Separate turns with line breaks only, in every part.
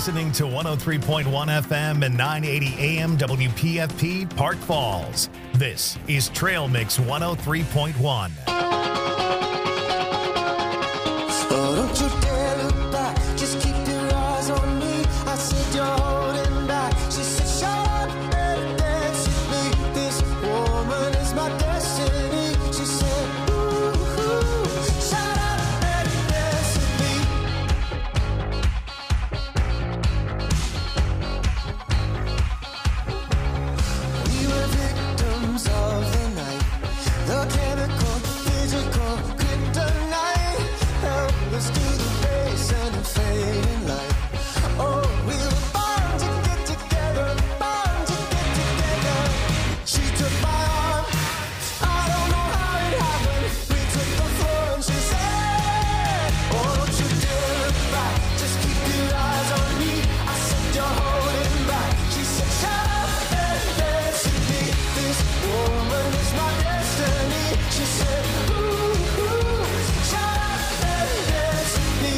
listening to 103.1 FM and 980 AM WPFP Park Falls. This is Trail Mix 103.1.
Oh, don't you dare look back, just keep your eyes on me. I said you're holding back. She said shut up and dance with me. This woman is my destiny. She said ooh, shut up and dance with me. We were victims of the night, the chemical, physical, kryptonite. Help us to the base and the fading light. Oh, we were bound to get together, bound to get together. She took my arm, I don't know how it happened. We took the floor and she said, oh, don't you dare look back, just keep your eyes on me. I said you're holding back. She said shut up and dance with me. This woman is my destiny. She said ooh, shut up and dance with me.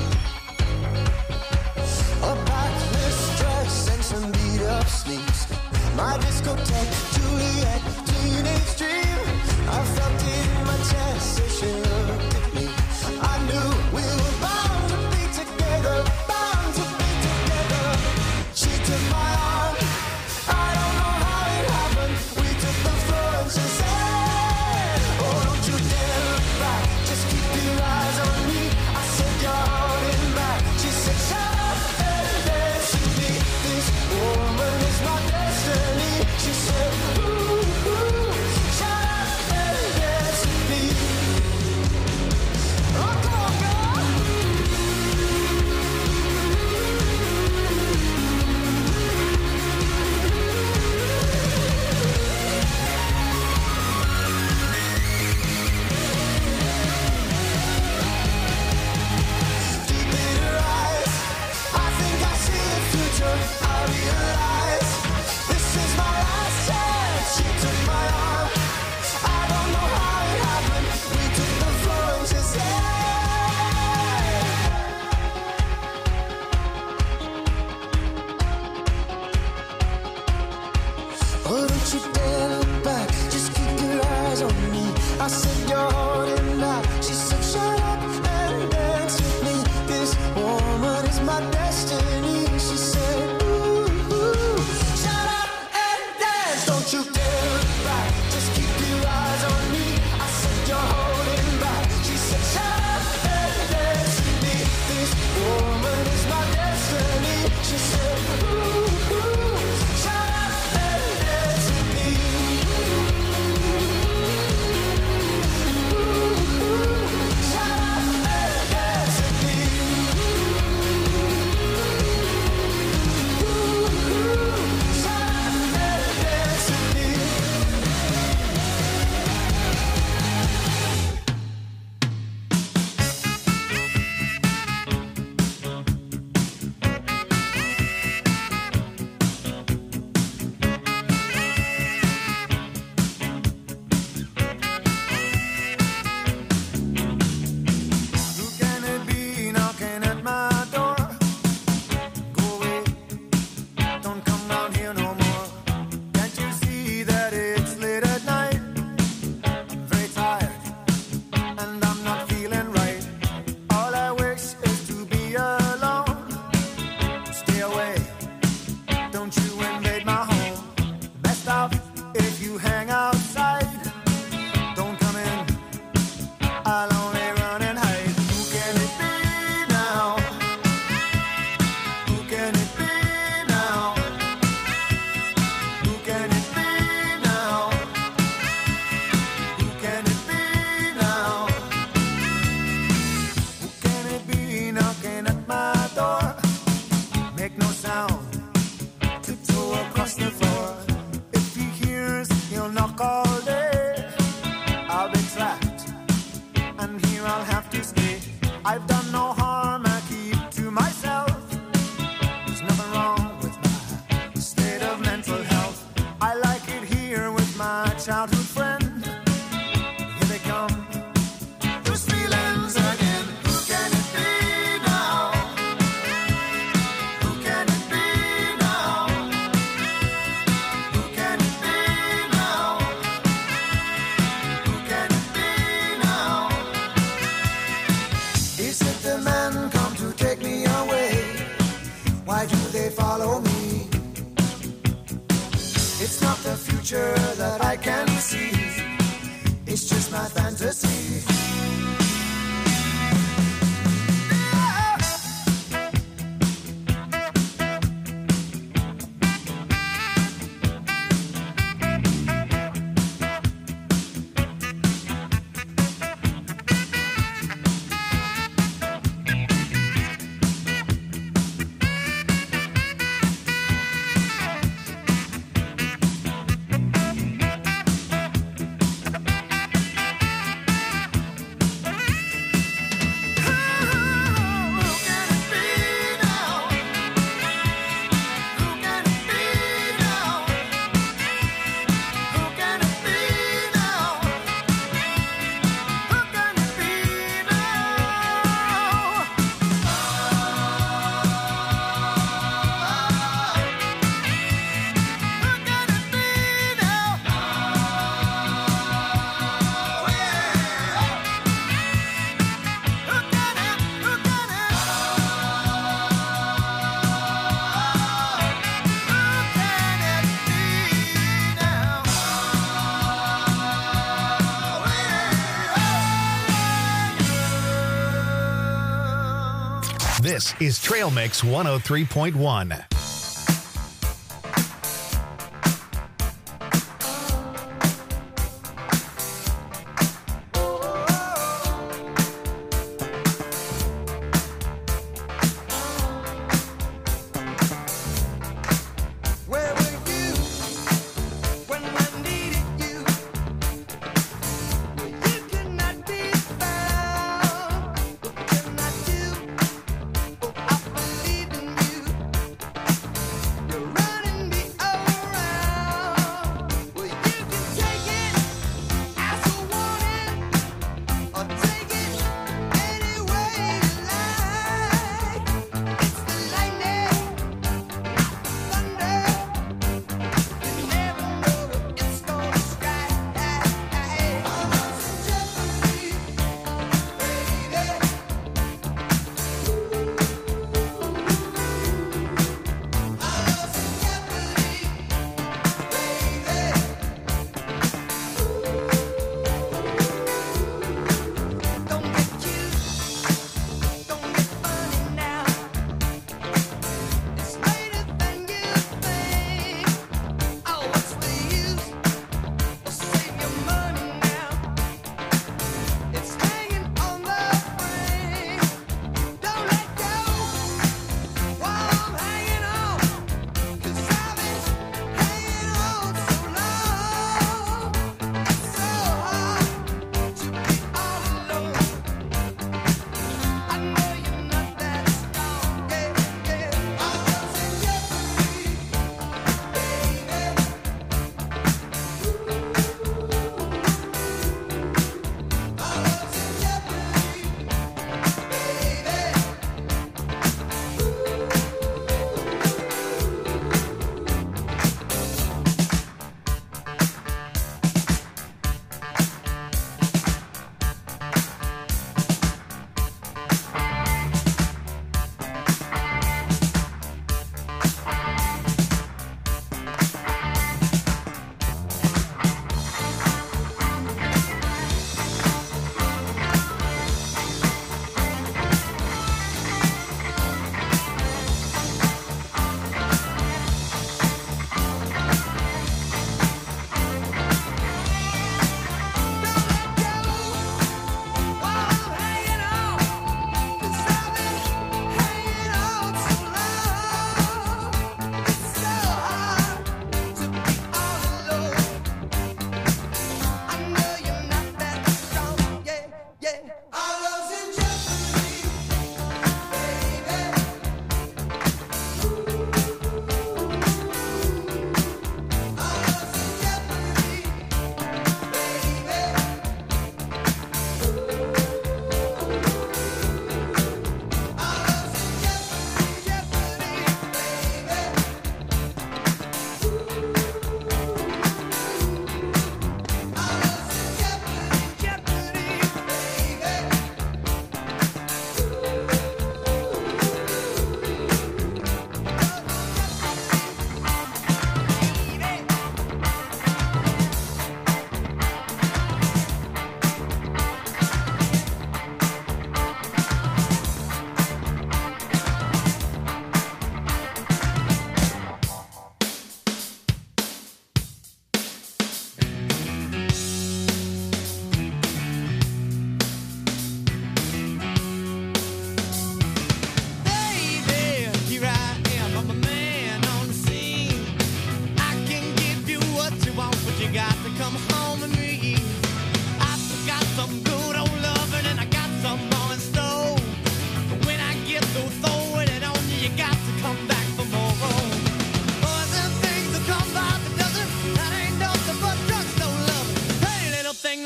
A backless dress and some beat up sneaks. My discotheque, Juliet, teenage dream. I felt it in my chest as she looked at me. I knew we were bound to be together, bound to be together. She took my arm, I don't know how it happened. We took the floor and she said, oh, don't you dare look back, just keep your eyes on me. I said you're holding back. She said shut up and dance with me. This woman is my destiny. She said ooh, shut up and dance with me. Oh, come on, girl. Deep in her eyes, I think I see the future. I realize this is my last chance. She took my arm, I don't know how it happened. We took the floor and she said, oh, don't you dare look back, just keep your eyes on me. I said you're holding back. She said shut up and dance with me. This woman is my destiny. She said ooh, shut up and dance. Don't you dare look back, just keep your eyes on me. I said you're holding back. She said shut up and dance with me. This woman is my destiny. She said ooh, shut up and dance with me. Shut up and dance with me. future that I can see. It's just my fantasy.
This is Trail Mix 103.1.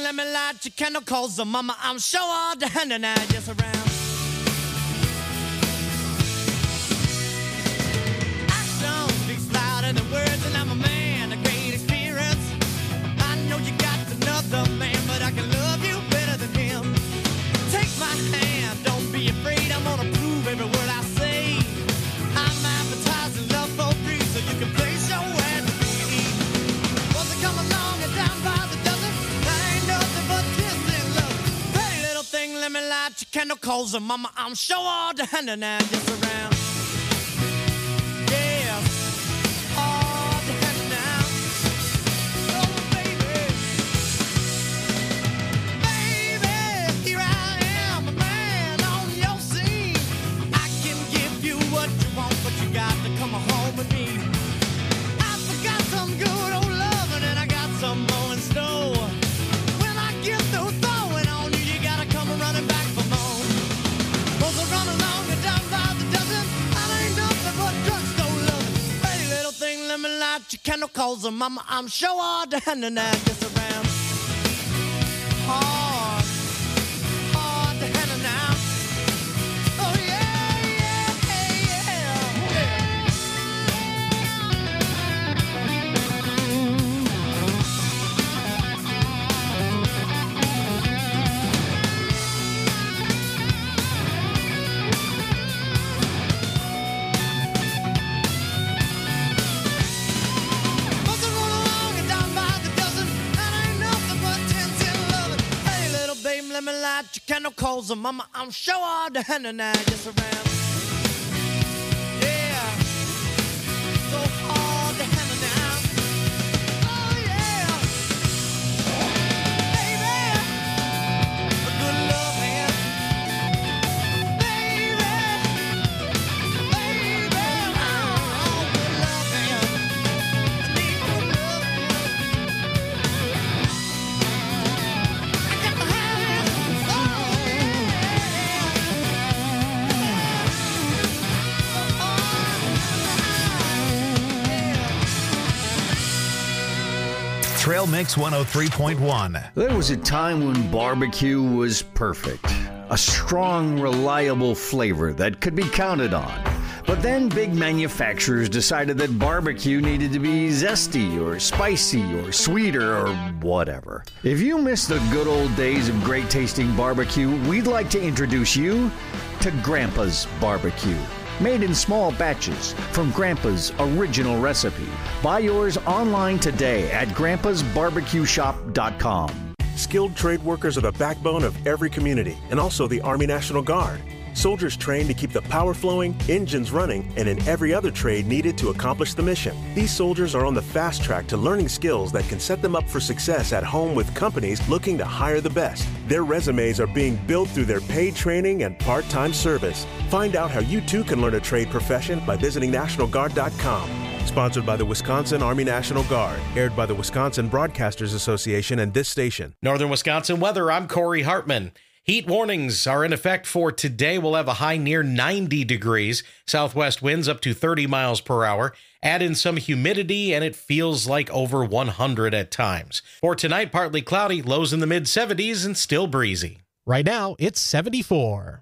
let me light your candle, cause the mama, I'm sure all the hand and I just around. Action speaks louder than words, and I'm a man of great experience. I know you got another man, but I can love you better than him. Take my hand, don't be afraid, I'm gonna prove every word I say. I'm advertising love for free, so you can place your ad to me. Once I come along and down by the dozen, that ain't nothing but kissing love. Hey, little thing, let me light your candle, cause the mama, I'm sure all the hand and I just around. Yeah, all the hand and I. Oh, baby. Baby, here I am, a man on your scene. I can give you what you want, but you got to come home with me. I forgot some good old loving, and I got some more in store. When I get through throwing on you, you gotta come running back for more. Cause I run along and down by the dozen, I ain't nothing but drugstore loving. Hey, little thing, let me light your candle, cause the mama, I'm sure all the hand and I just around. Hard, hard to handle now. Oh yeah, yeah, Once I run along and down by the dozen, that ain't nothing but 10 loving. Hey, little baby, let me light your candle, cause the mama, I'm sure all the hand and I just around. Yeah, so hard to handle now. Oh yeah, baby, a good love hand. Baby, oh, good love hand. I need good love hand. I got to have it. Oh yeah.
Trail Mix 103.1.
There was a time when barbecue was perfect. A strong, reliable flavor that could be counted on. But then big manufacturers decided that barbecue needed to be zesty or spicy or sweeter or whatever. If you miss the good old days of great tasting barbecue, we'd like to introduce you to Grandpa's Barbecue. Made in small batches from Grandpa's original recipe. Buy yours online today at grandpasbarbecueshop.com.
Skilled trade workers are the backbone of every community and also the Army National Guard. Soldiers trained to keep the power flowing, engines running, and in every other trade needed to accomplish the mission. These soldiers are on the fast track to learning skills that can set them up for success at home with companies looking to hire the best. Their resumes are being built through their paid training and part-time service. Find out how you too can learn a trade profession by visiting NationalGuard.com. Sponsored by the Wisconsin Army National Guard. Aired by the Wisconsin Broadcasters Association and this station.
Northern Wisconsin weather, I'm Corey Hartman. Heat warnings are in effect for today. We'll have a high near 90 degrees. Southwest winds up to 30 miles per hour. Add in some humidity, and it feels like over 100 at times. For tonight, partly cloudy, lows in the mid-70s, and still breezy.
Right now, it's 74.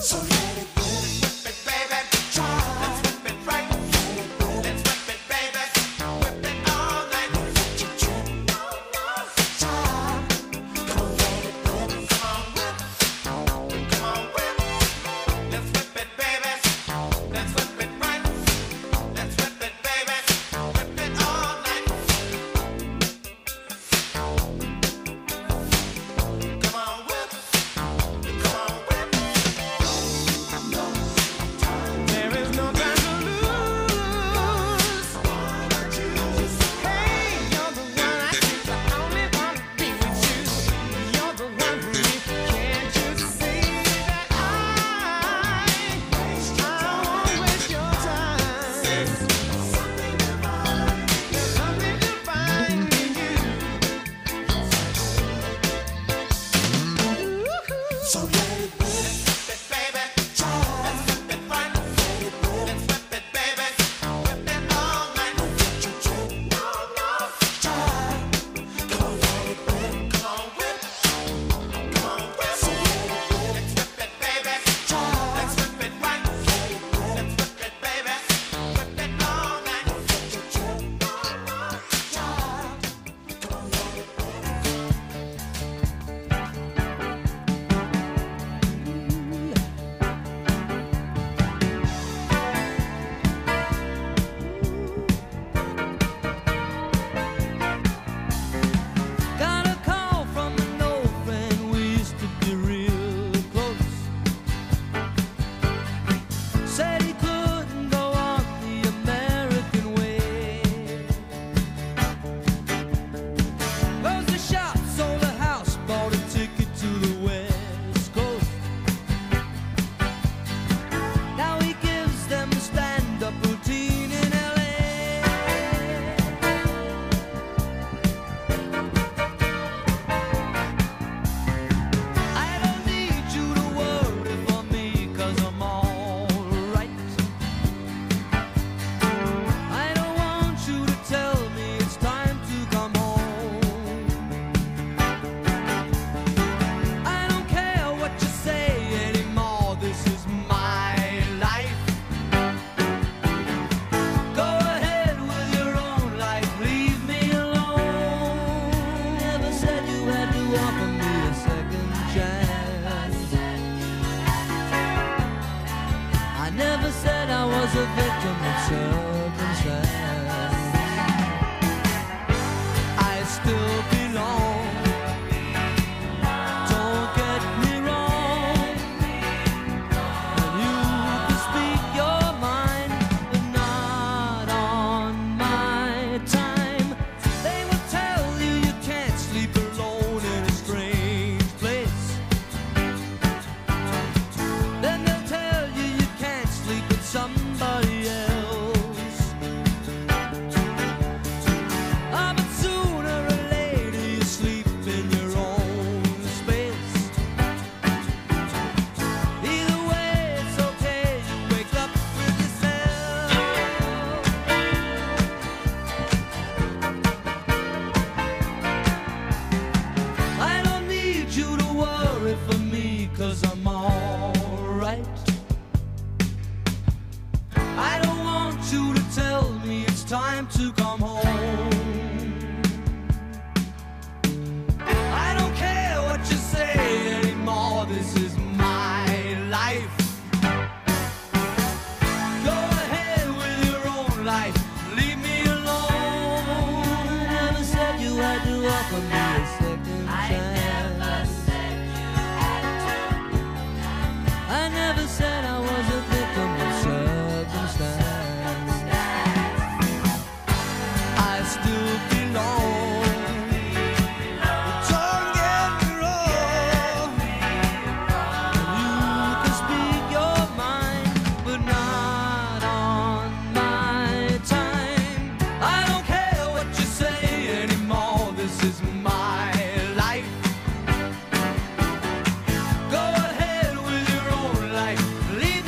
Leave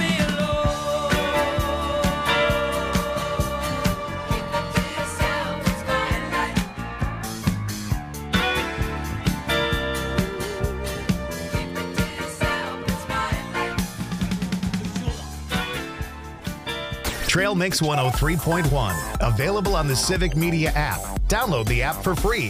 Trail Mix 103.1. Available on the Civic Media app. Download the app for free.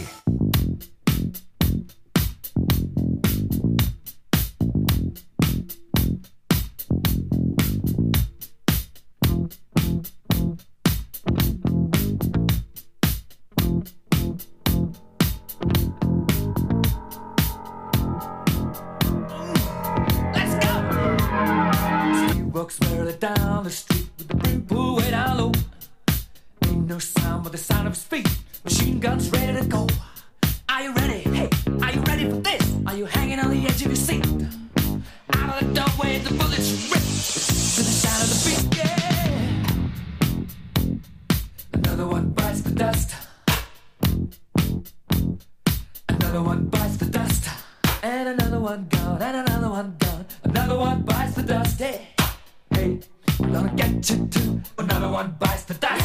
Walks merrily down the street with the brim pulled way down low. Ain't no sound but the sound of his feet. Machine guns ready to go. Are you ready? Hey, are you ready for this? Are you hanging on the edge of your seat? Out of the doorway, the bullets rip to the sound of the beat. Yeah. Another one bites the dust. Another one bites the dust. And another one gone. And another one gone. Another one bites the dust. Hey. Hey, I'm gonna get you too. Another one bites the dust.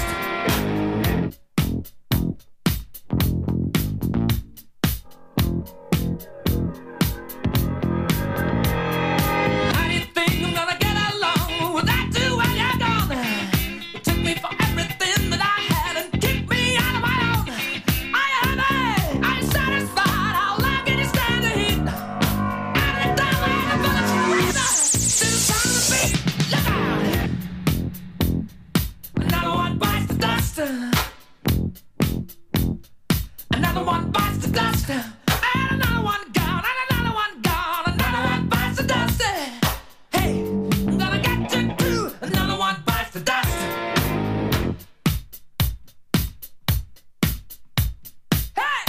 How do you think I'm gonna get along without you when you're gone? You took me for everything that I had and kicked me out of my own. Are you happy? Are you satisfied? How long can you stand the heat? Out of the doorway, the bullets rain to the sound of the beat. Look out! Another one bites the dust. Another one bites the dust. And another one gone. And another one gone. Another one bites the dust. Hey, I'm gonna get you too. Another one bites the dust. Hey!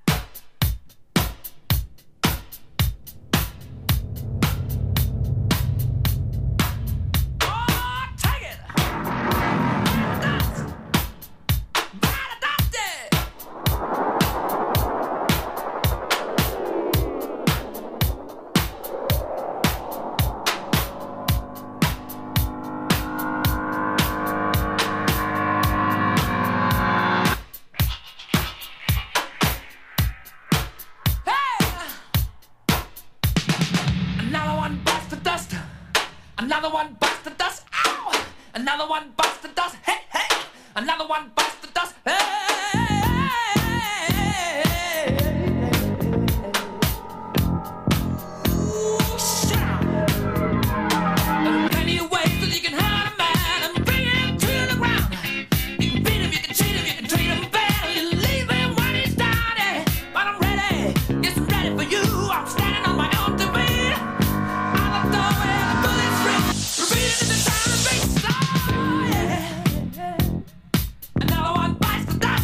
Oh, take it! Dust! Bite the dust! Hey! Another one bites the dust. Another one bites the dust. Ow! Another one bites the dust. Hey, hey! Another one bites the dust. Ooh, shout! There are plenty of ways that you can hurt a man and bring him to the ground. You can beat him, you can cheat him, you can treat him bad, or you leave him when he's down. But I'm ready, yes, I'm ready for you. I'm standing on my own two feet. Out the doorway, the bullets rip, repeating in the sound of the beat. Oh, yeah. Another one bites the dust.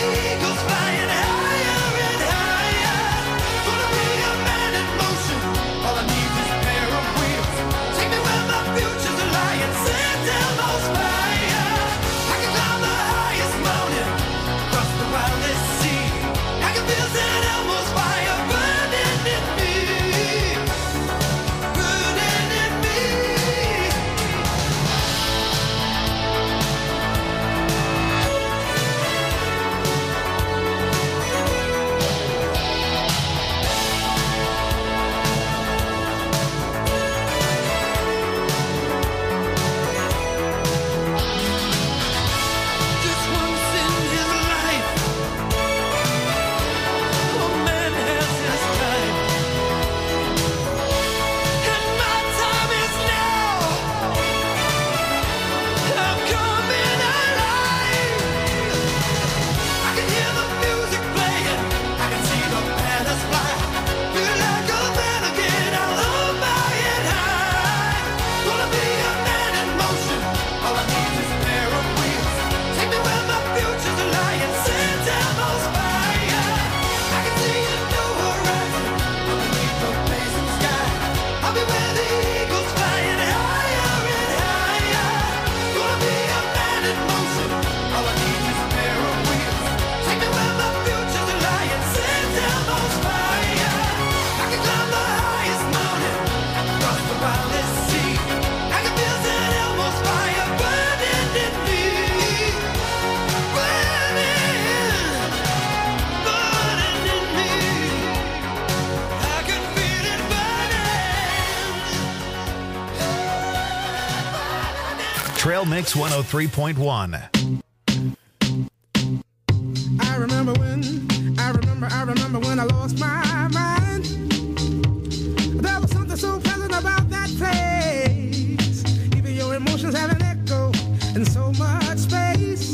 eagles flying higher and higher. Gonna be a man in motion. All I need is a pair of wheels. Take me where my future's lying. Set Elmo's fire. I can climb the highest mountain, cross the wildest sea. I can feel Set Elmo's fire burning in me, burning in me. Just once in his life, a man has his time, and my time is now. I'm coming alive. I can hear the music playing, I can see the banners fly. Feel like a man again, I'll hold my head high. Gonna be a man in motion. All I need is a pair of wheels. Take me where my future's lying. Set Elmo's fire. I can see a new horizon underneath the blazing sky. I'll be where the eagles flying higher and higher. Gonna be a man in motion. All I need is a pair of wheels. Take me where my future's lying. Set Elmo's fire. I can climb the highest mountain, cross the wildest sea. I can feel Set Elmo's fire burning in me, burning, burning in me. I can feel it burning.
Trail Mix 103.1.
I remember when I lost my mind. There was something so pleasant about that place. Even your emotions have an echo in so much space.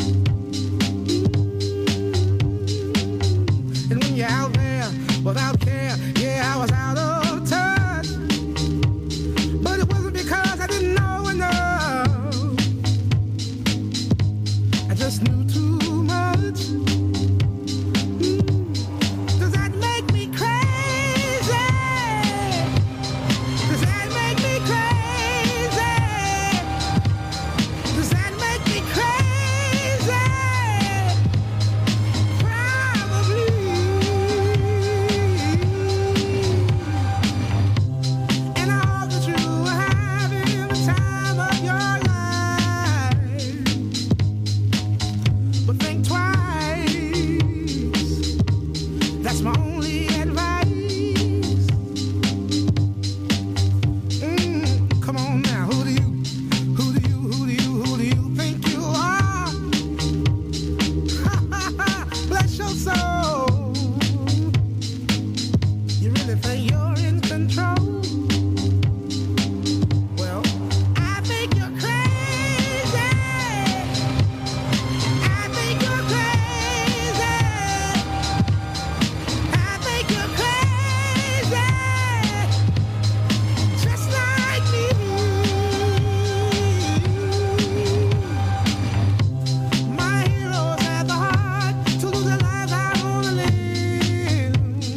And when you're out there without care, yeah, I was out of touch. But it wasn't because I didn't know enough. I just knew too much. Does that make me crazy? Does that make me crazy? Does that make me crazy? Probably. And I hope that you are having the time of your life. But think twice. That's my only advice. Come on now, who do you think you are? Bless your soul. You really think you're in control? Well, I think you're crazy. I think you're crazy. I think you're crazy, just like me. My heroes had the heart to lose their lives out on the limb.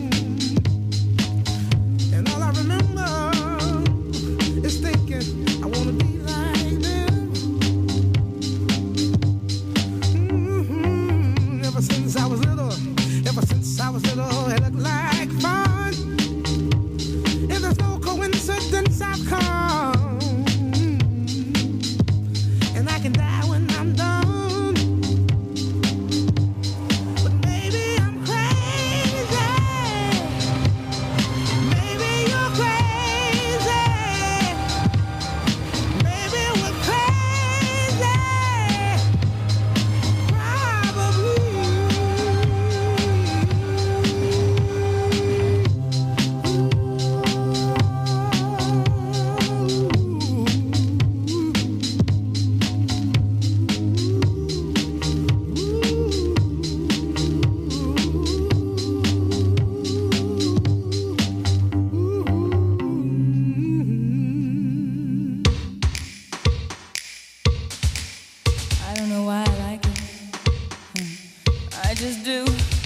And all I remember is thinking, I want to be like them. Ever since I was little, it looked like fun. And there's no coincidence I've come. And I can die when I'm done. But maybe I'm crazy. Maybe you're crazy. Maybe we're crazy. Probably.
just do.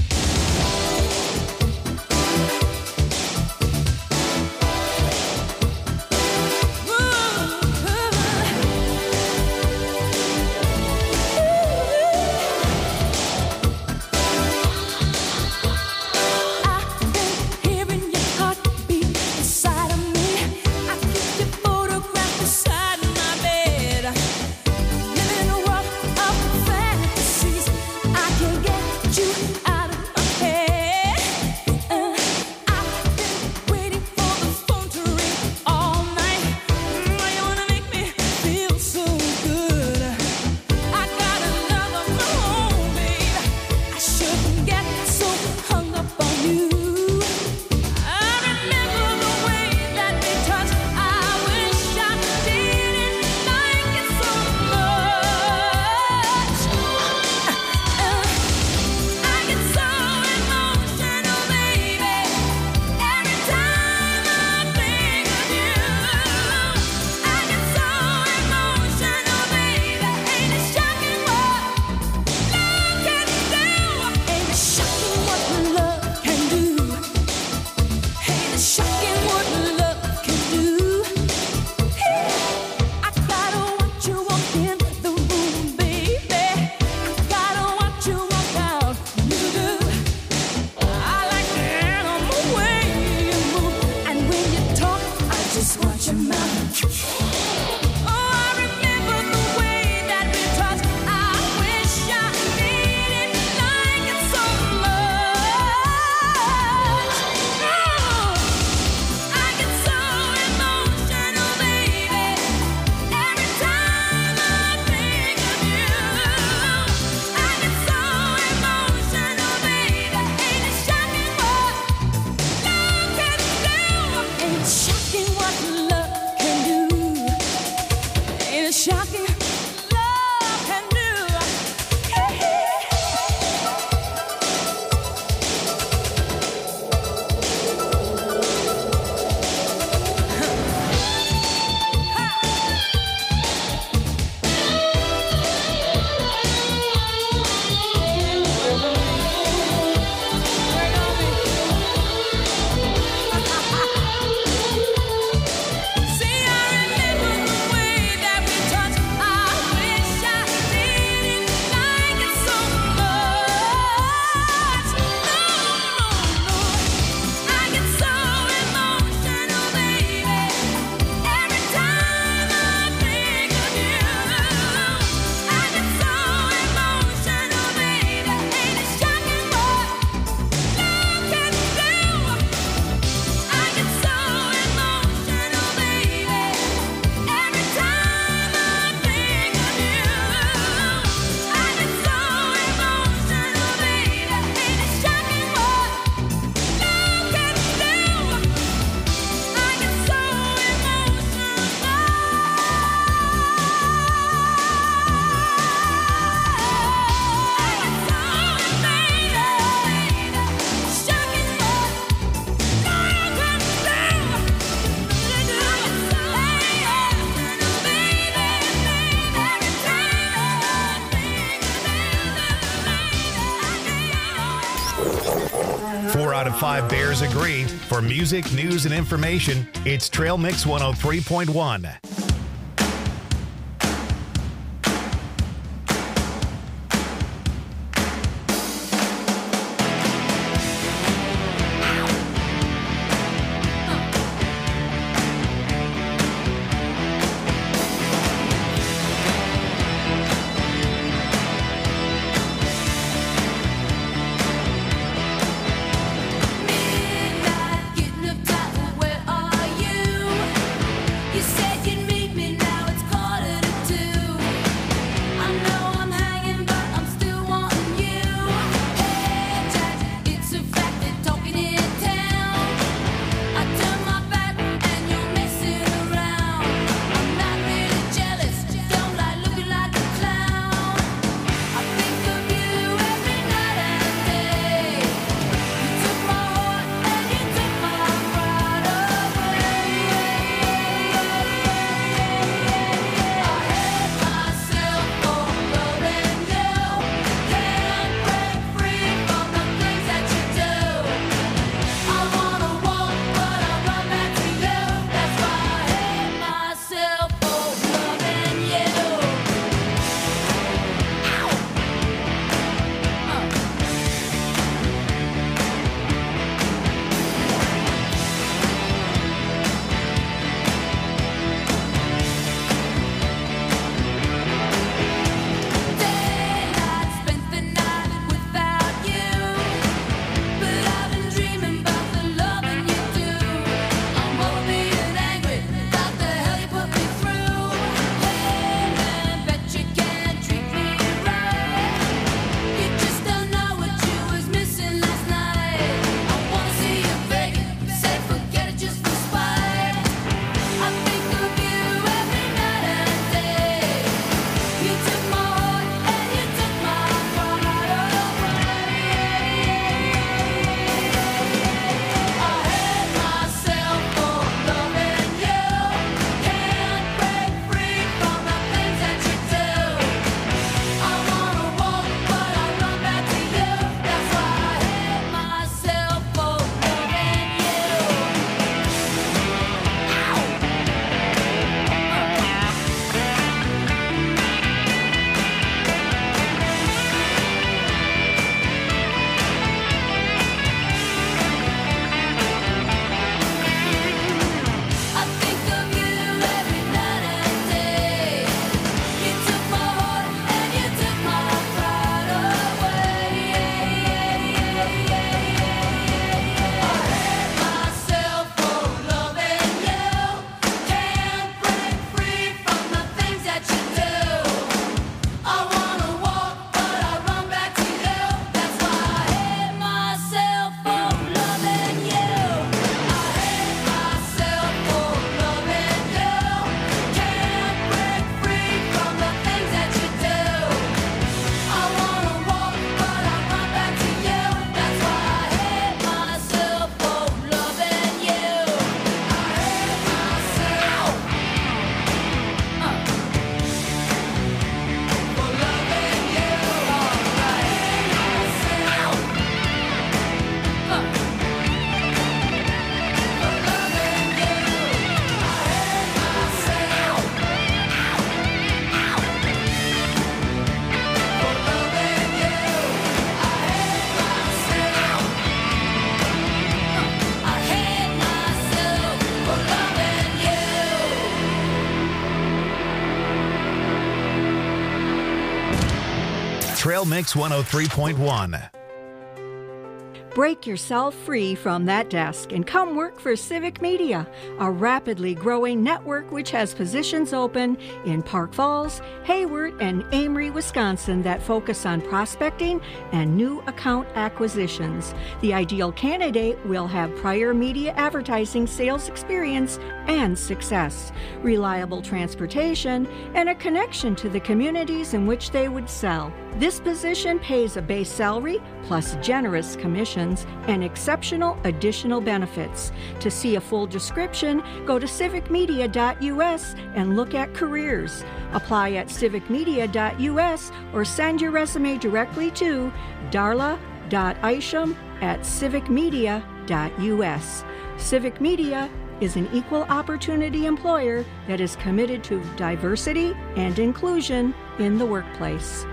Out of 5 Bears agree. For music, news, and information, it's Trail Mix 103.1.
Midnight, getting up tight, where are you? You said you'd meet
Trail Mix 103.1.
Break yourself free from that desk and come work for Civic Media, a rapidly growing network which has positions open in Park Falls, Hayward, and Amory, Wisconsin that focus on prospecting and new account acquisitions. The ideal candidate will have prior media advertising sales experience and success, reliable transportation, and a connection to the communities in which they would sell. This position pays a base salary plus generous commissions and exceptional additional benefits. To see a full description, go to civicmedia.us and look at careers. Apply at civicmedia.us or send your resume directly to darla.isham@civicmedia.us. Civic Media is an equal opportunity employer that is committed to diversity and inclusion in the workplace.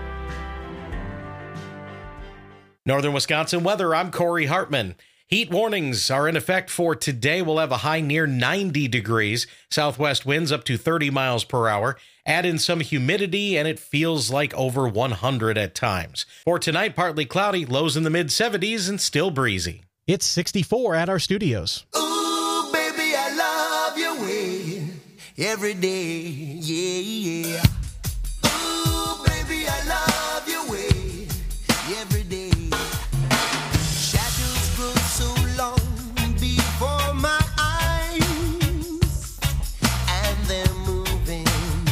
Northern Wisconsin weather, I'm Corey Hartman. Heat warnings are in effect for today. We'll have a high near 90 degrees. Southwest winds up to 30 miles per hour. Add in some humidity and it feels like over 100 at times. For tonight, partly cloudy, lows in the mid-70s and still breezy.
It's 64 at our studios.
Ooh, baby, I love your way every day, yeah. Ooh, baby, I love your way every day. Shadows grow so long before my eyes, and they're moving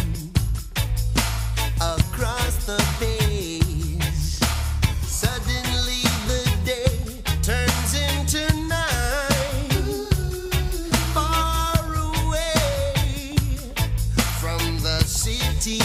across the page. Suddenly the day turns into night, far away from the city.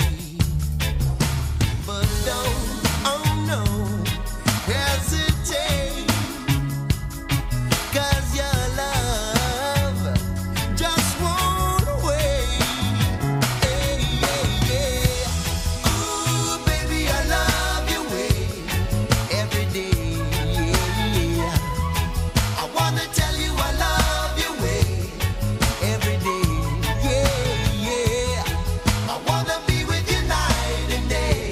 But don't, oh no, hesitate, 'cause your love just won't wait. Hey, yeah, yeah. Ooh, baby, I love your way every day, yeah. I wanna tell you I love your way every day, yeah, yeah. I wanna be with you night and day.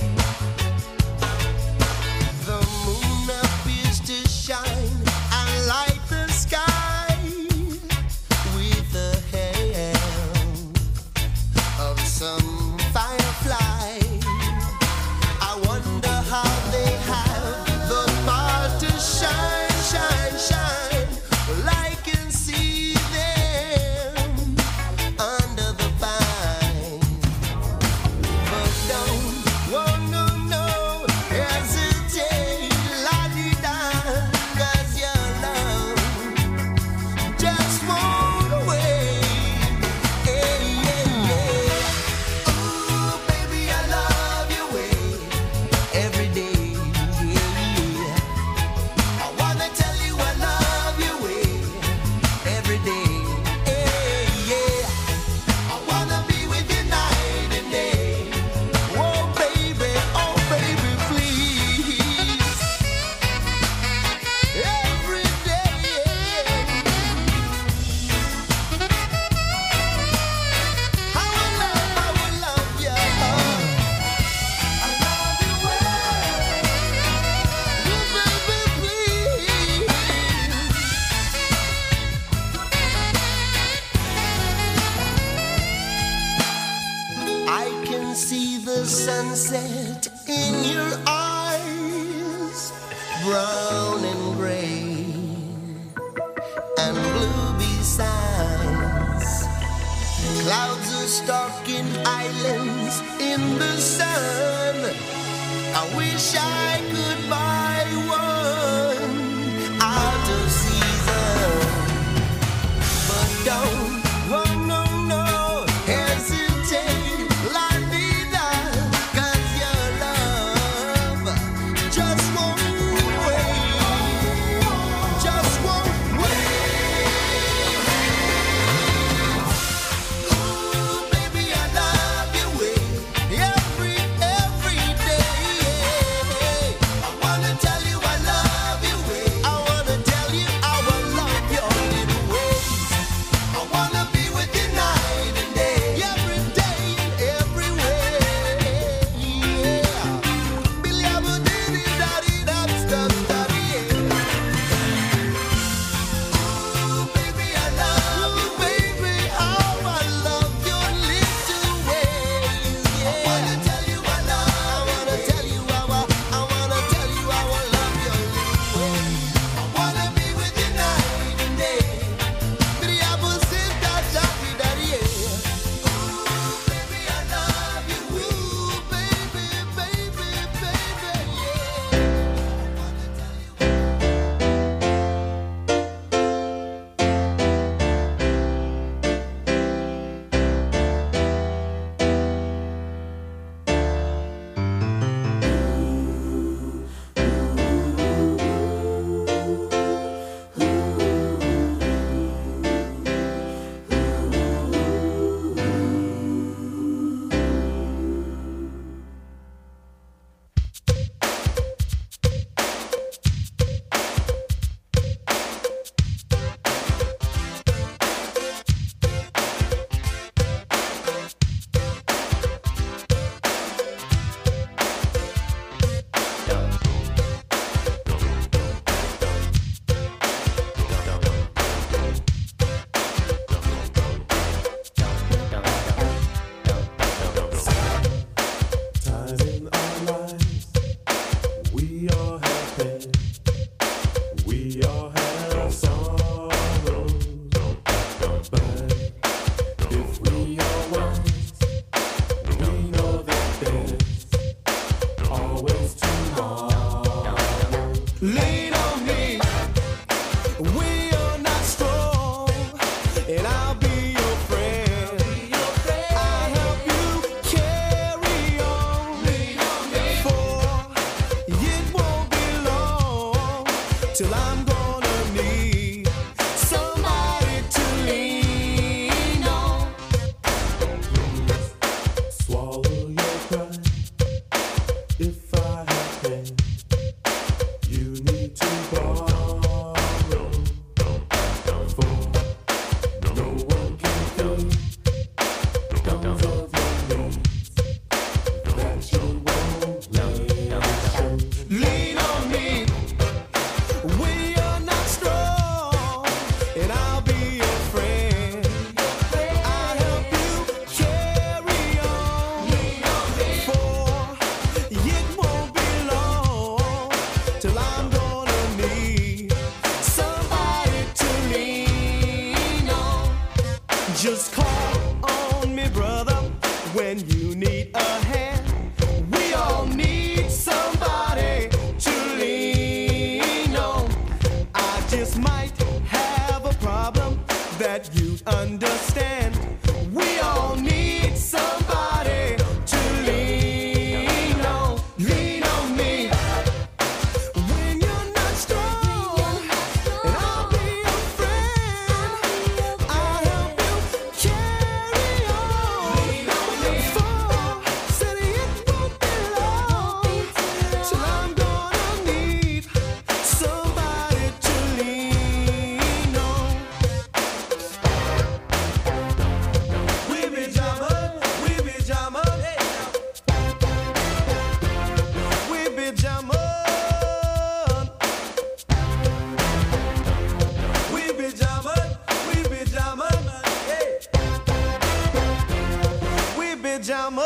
The moon appears to shine and light the sky with the help of some firefly. I wonder how they have the power to shine, shine, shine. Well, I can see them under the vine. But don't, oh no, no, hesitate, la-di-da, 'cause your love just won't wait. Hey, yeah, yeah. Ooh, baby, I love your way every day, yeah. I wanna tell you I love your way every day, hey, yeah. I wanna be with you night and day. Oh baby, please. Every day. How I love you. I love you well. Oh baby, please. I can see the sunset in your eyes, brown and gray and blue besides. Clouds are stalking islands in the sun. I wish I could buy one out of season. But don't, oh no, no, hesitate, la-di-da, 'cause your love just won't wait, just won't wait. Ooh, baby, I love your way every day. I wanna till I'm gonna need somebody to lean on. Swallow your pride. If I have pain, you need to borrow. For no one can fill those of your needs that you won't let. Lean on me when you're not strong, and I'll be your friend. I'll help you carry on. For it won't be long till I'm gonna need somebody to lean on. Just call on me, brother, when you need a hand. We all need somebody to lean on. I just might have a problem that you'd understand. We all need somebody to lean on. Lean on me when you're not strong, and I'll be your friend. I'll help you carry on. Lean on me. For said it won't be long till I'm gonna need somebody to lean on. We be jamming, we be jamming, we be jamming, we be jamming, we be jamming, we be jamming.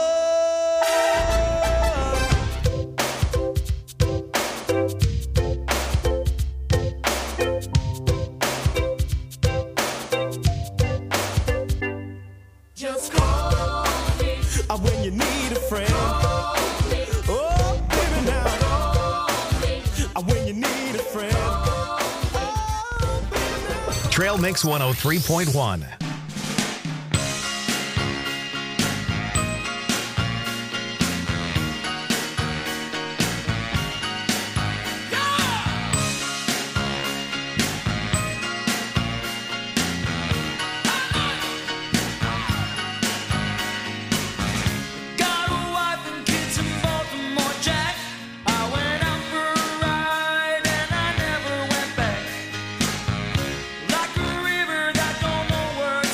Just call me when you need a friend. Oh, baby, now. When you need a friend.
Trail Mix 103.1.
Got a wife and kids in Baltimore, Jack. I went out for a ride and I never went back. Like a river that don't know where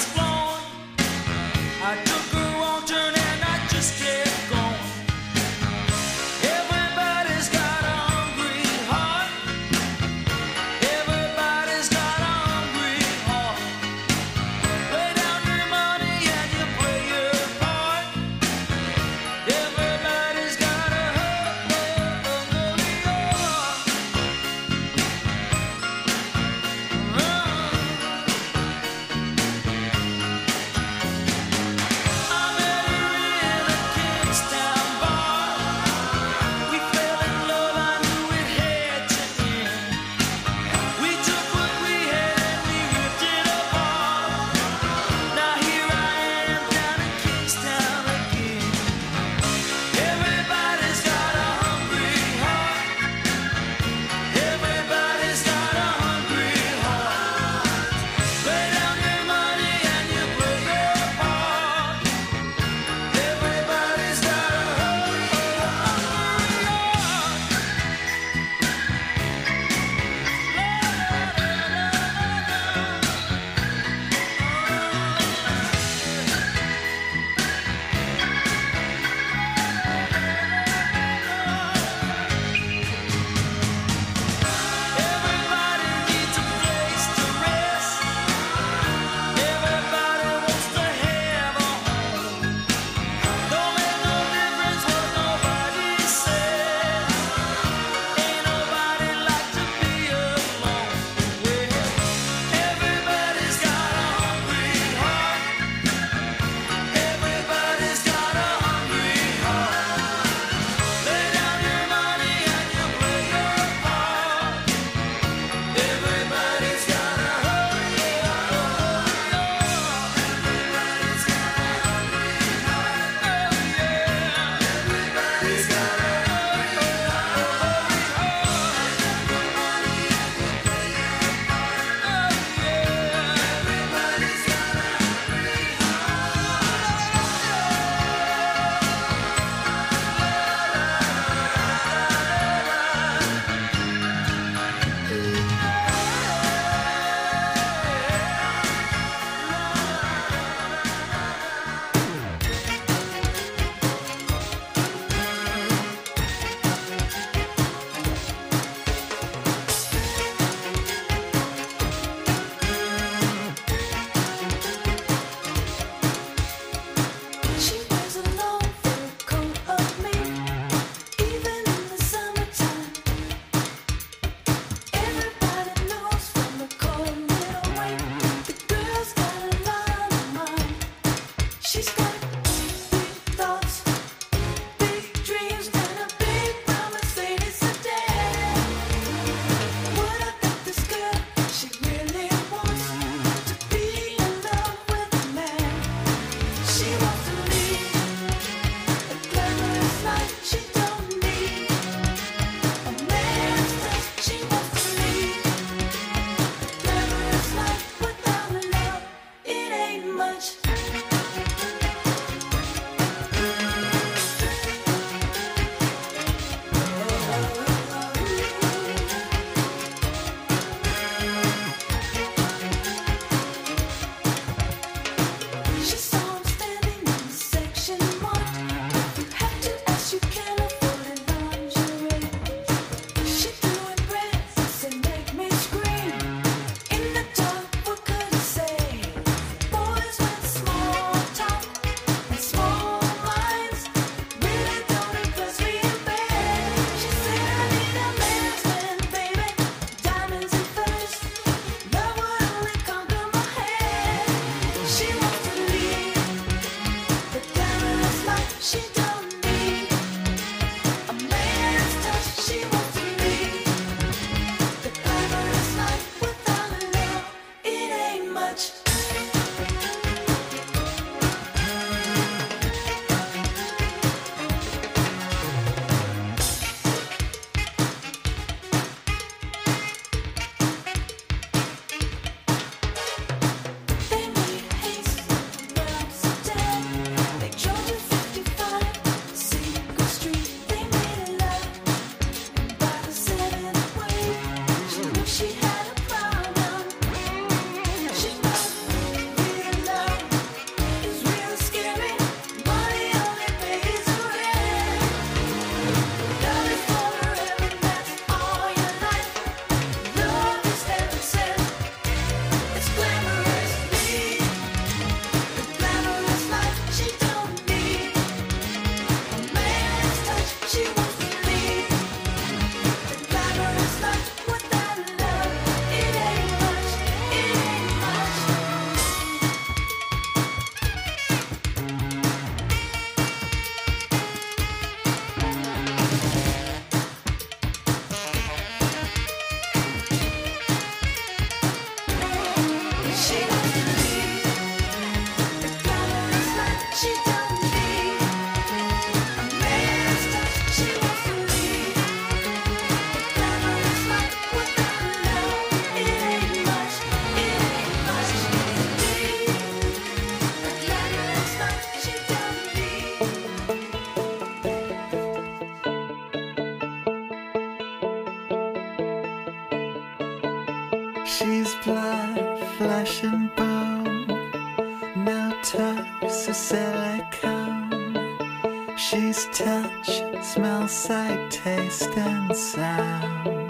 She's blood, flesh and bone, no toes or silicone. She's touch, smell, sight, taste and sound.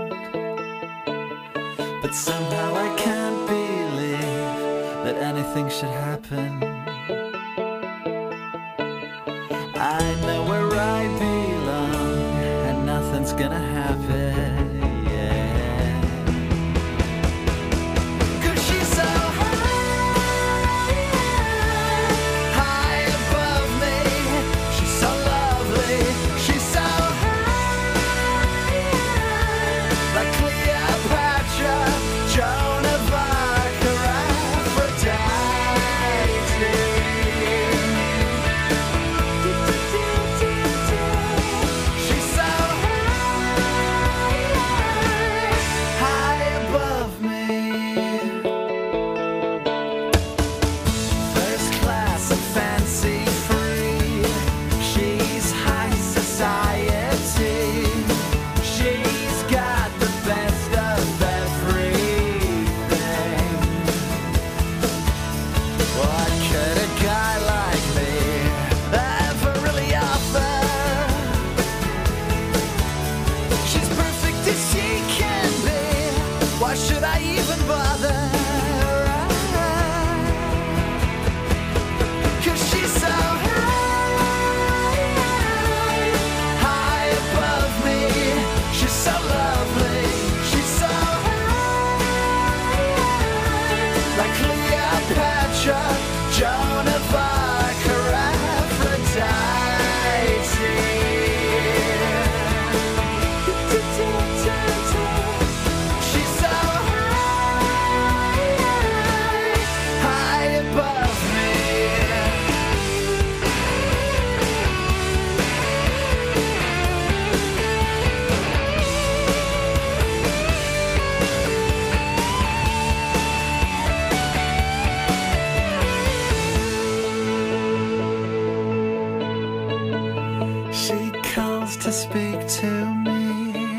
But somehow I can't believe that anything should happen. I know where I belong and nothing's gonna happen. To speak to me,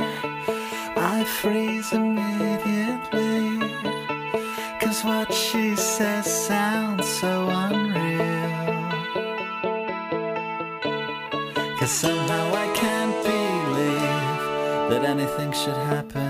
I freeze immediately, 'cause what she says sounds so unreal. 'Cause somehow I can't believe that anything should happen.